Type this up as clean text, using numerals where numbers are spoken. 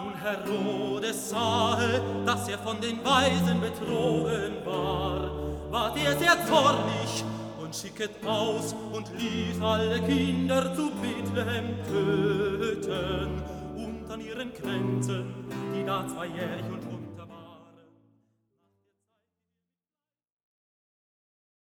nun Herodes sahe, dass er von den Weisen betrogen war, ward er sehr zornig und schicket aus und ließ alle Kinder zu Bethlehem töten und an ihren Grenzen, die da zweijährig und